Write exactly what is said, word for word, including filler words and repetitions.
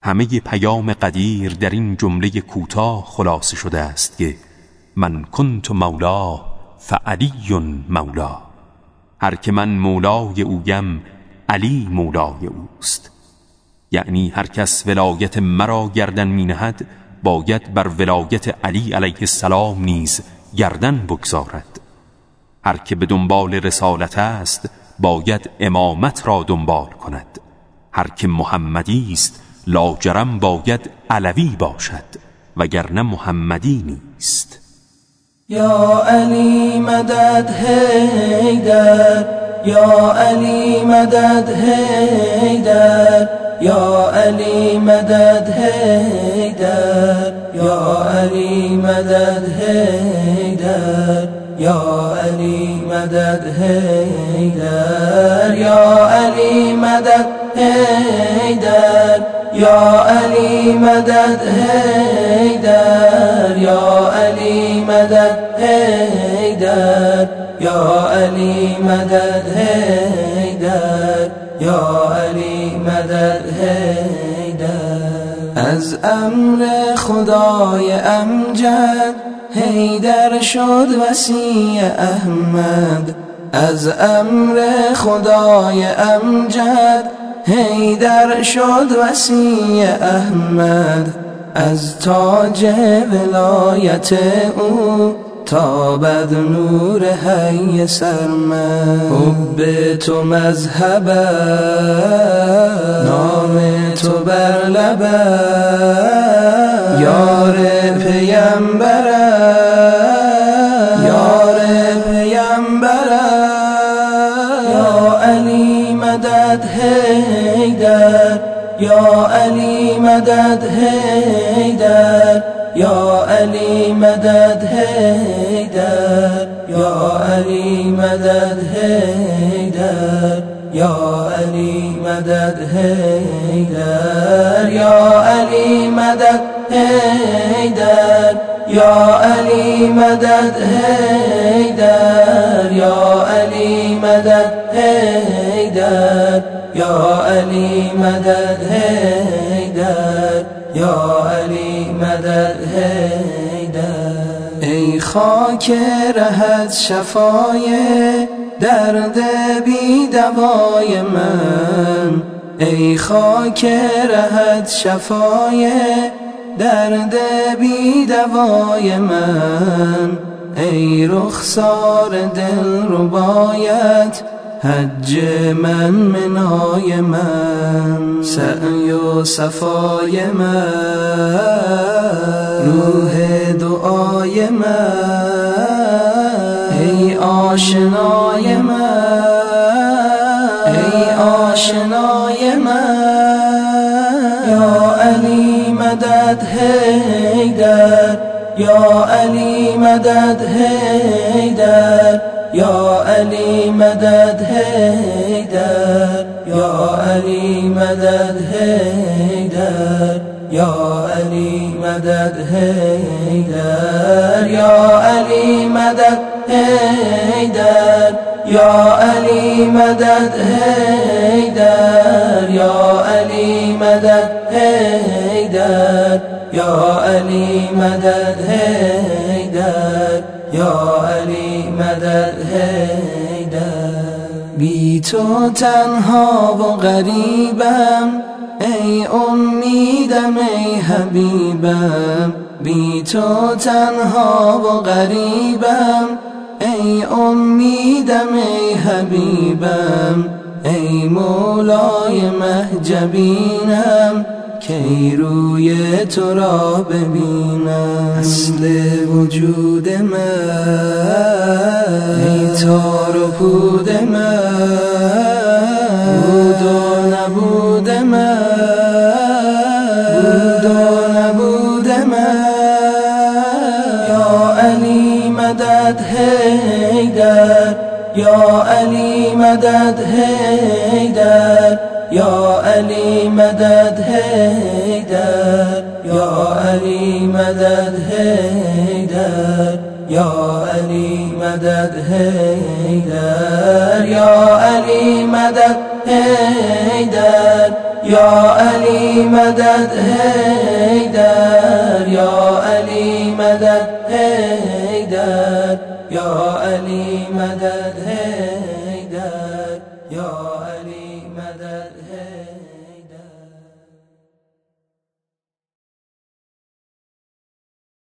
همه پیام قدیر در این جمله کوتاه خلاصه شده است که من کنت مولا فعلی مولا. هر که من مولای اویم علی مولای اوست. یعنی هر کس ولایت مرا گردن می نهد باید بر ولایت علی علیه السلام نیز گردن بگذارد. هر که به دنبال رسالت است باید امامت را دنبال کند. هر که محمدی است لاجرم باید علوی باشد وگرنه محمدی نیست. یا علی مدد حیدر، یا علی مدد حیدر، یا علی مدد حیدر، یا علی مدد حیدر، یا علی مدد حیدر، یا علی مدد حیدر، یا علی مدد حیدر، یا علی مدد حیدر، یا علی مدد حیدر، یا علی مدد حیدر. از امر خدای امجد حیدر شد وصی احمد. از امر خدای امجد حیدر شد وصی احمد. از تاج ولایت او تابد نور حی سرمد. حب تو مذهب نام تو بر لب یار پیمبر یار پیمبر. یا علی مدد حیدر، یا علی مدد حیدر، یا علی مدد حیدر، یا علی مدد حیدر، یا علی مدد حیدر، یا علی مدد حیدر، یا علی مدد حیدر، یا علی مدد حیدر، یا علی مدد حیدر، یا علی مدد حیدر. ای خاک رهت شفای درد بی دوای من. ای خاک رهت شفای درد بی دوای من. ای رخسار دل ربایت حج من منای من. سعی و صفای من روح دعای من. ای آشنای من ای آشنای من. یا علی مدد حیدر، یا علی مدد حیدر، یا علی مدد حیدر، یا علی مدد حیدر، یا علی مدد حیدر، یا علی مدد حیدر، یا علی مدد حیدر، یا علی مدد حیدر، یا علی مدد حیدر، یا علی مدد حیدر. بی تو تنها و غریبم ای امیدم ای حبیبم. بی تو تنها و غریبم ای امیدم ای حبیبم. ای مولای مهجبینم کی روی تو را ببینم. اصل وجود من ای تار و پود من. بود و نبود من بود و نبود من. یا علی مدد حیدر، یا علی مدد حیدر، یا علی مدد حیدر، یا علی مدد حیدر، یا علی مدد حیدر، یا علی مدد حیدر، یا علی مدد حیدر، یا علی مدد حیدر، یا علی مدد حیدر.